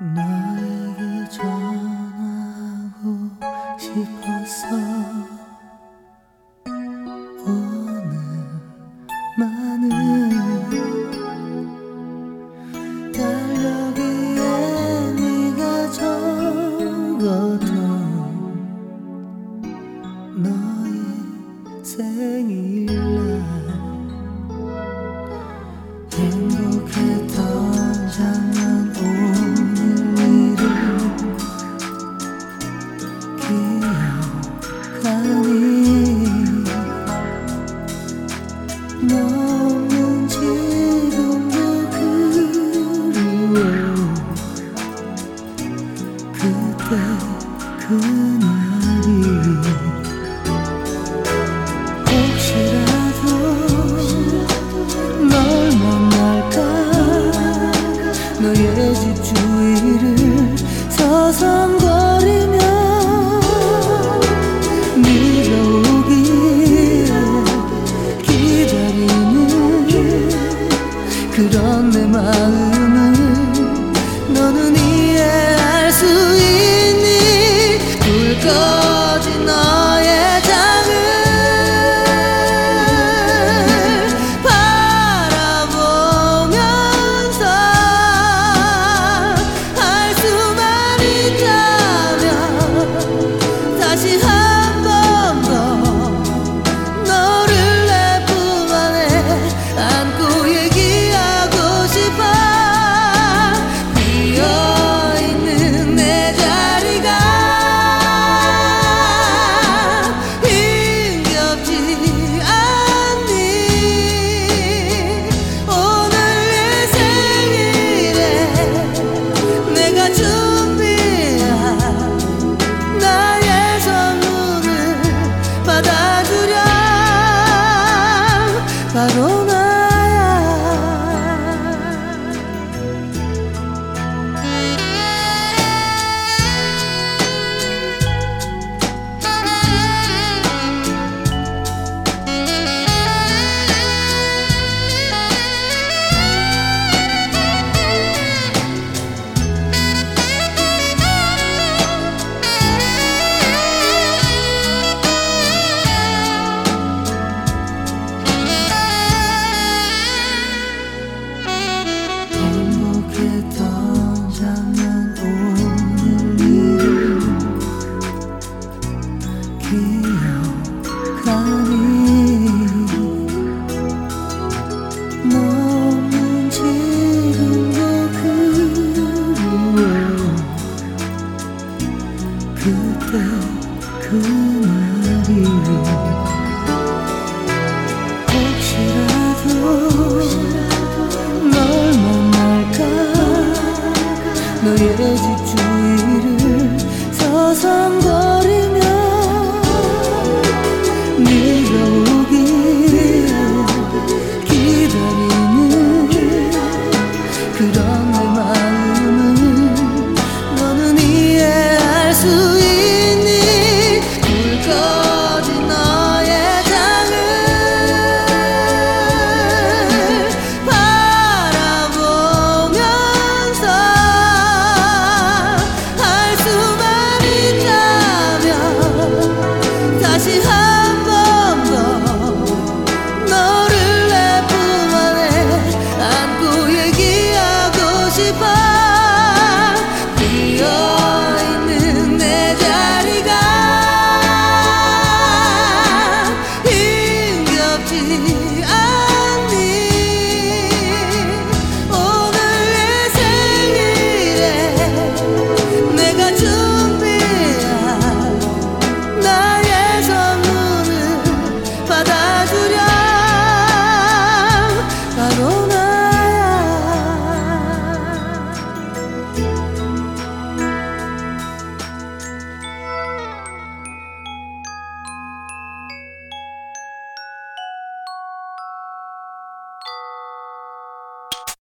너에게 전하고 싶었어. 오늘만은 달력에 네가 적었던 너의 생일날 행복했던 작년 오늘 일을 기억하니 너는 지금도 그리워. 그때 그날이 혹시라도 널 만날까. 너의 집 주위를 서성거리며 네가 오길 기다리는 그런 내 마음을 너는 이해할 수 있니? 불 꺼진 너의 장을 바라보면서 할 수만 있다면 다시 한 번 더 너를 내 품 안에 안고 얘기하고 싶어. 비어있는 내 자리가 힘겹지 않니? 오늘 생일에 내가 준비한 나의 선물을 받아주렴. 바로 나야. 행복했던 작년 오늘 일을 기억하니 너는 지금도 그리워. 그때 그날이 혹시라도 널 만날까. 너의 집 주위를 서성거리며